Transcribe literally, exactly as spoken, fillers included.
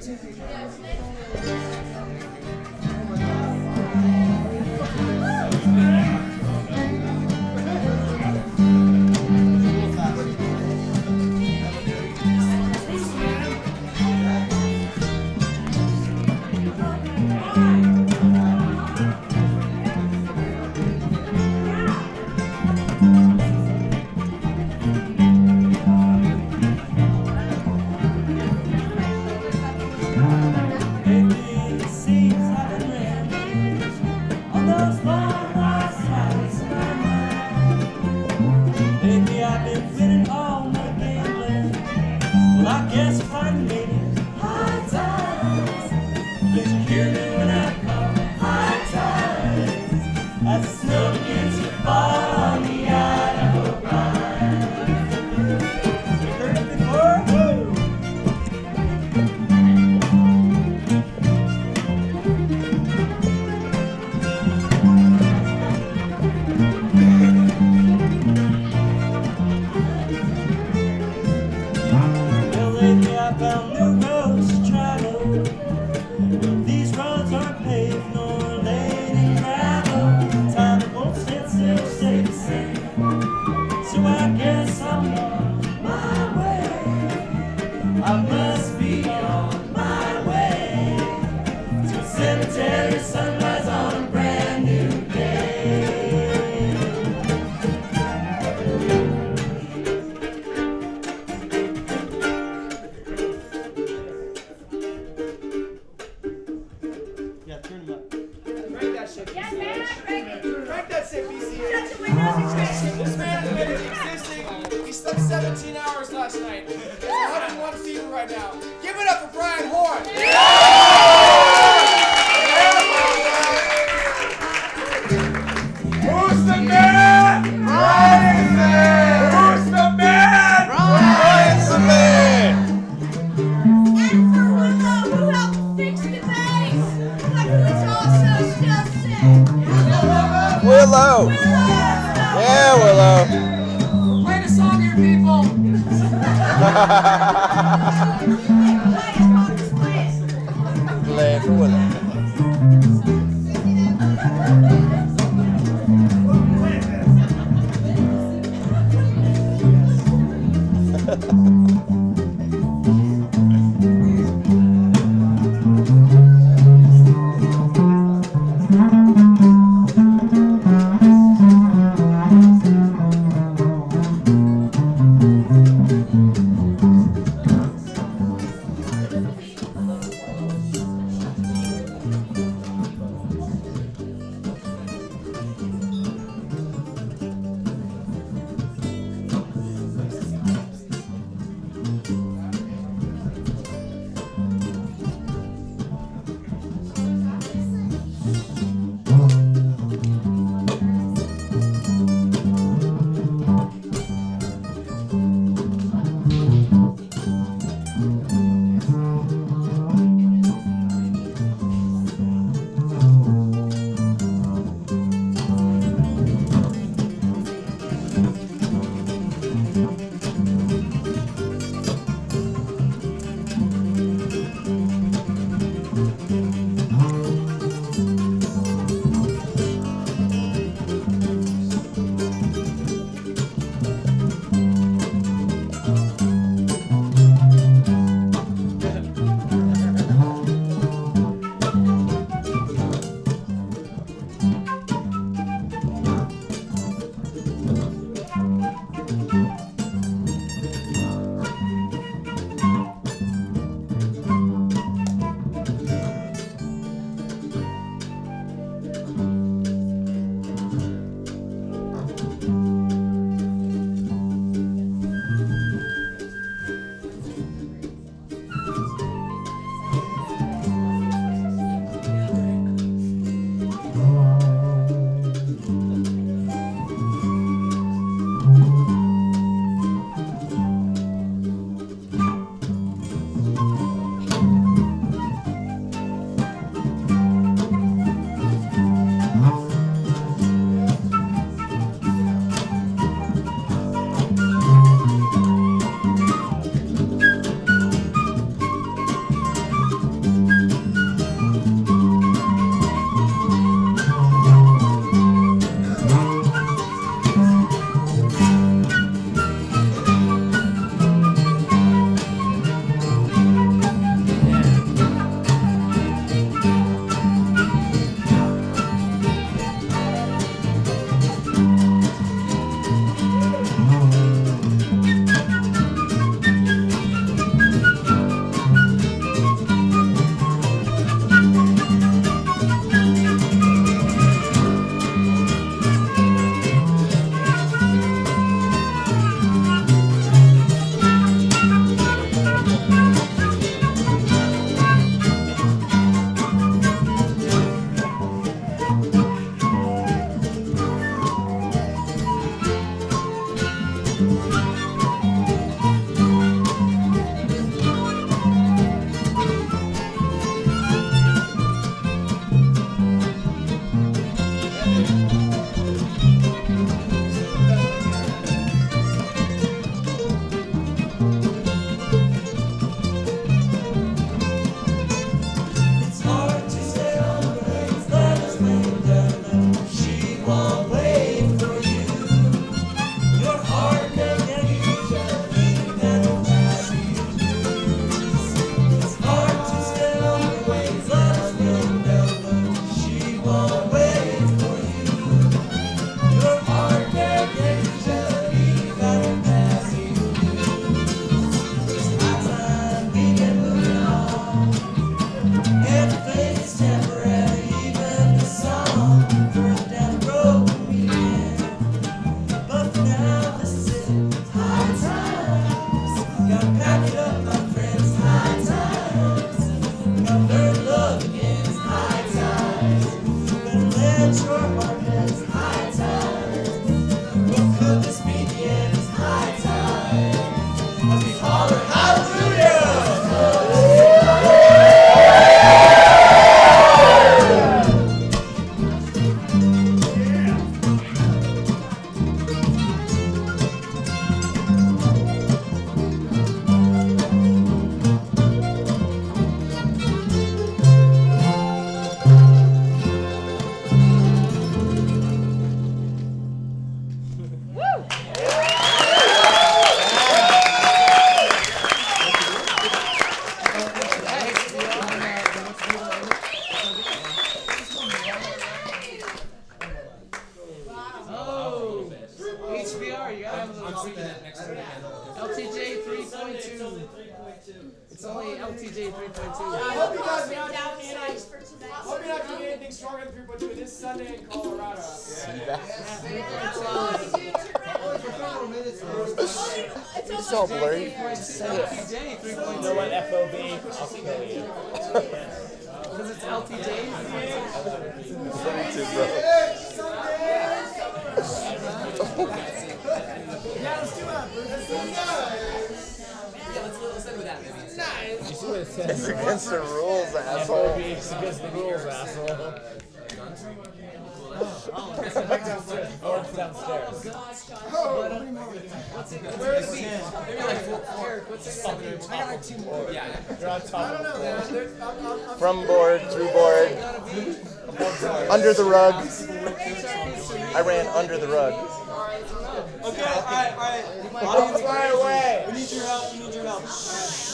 Willow! Yeah, Willow! Play the song here, people! Play for Willow. J three point two. I hope you guys are not doing anything. Hope you're not doing anything stronger than three point two this Sunday in Colorado. Yeah. It's It's all blurry. Just say it. three point two. You know what, F O B? I'll kill you. Because it's L T J. Yeah, let's do that. Let's do that. Nice. You see what it It's says? against the rules, F O asshole. B is against the rules, asshole. Oh, it's downstairs. Where's the Maybe like four. four. What's it? I got like two more. Yeah. You're on top of the floor. From board, through board, under the rug. I ran under the rug. Okay, alright, alright. Fly away! We need your help, we need your help.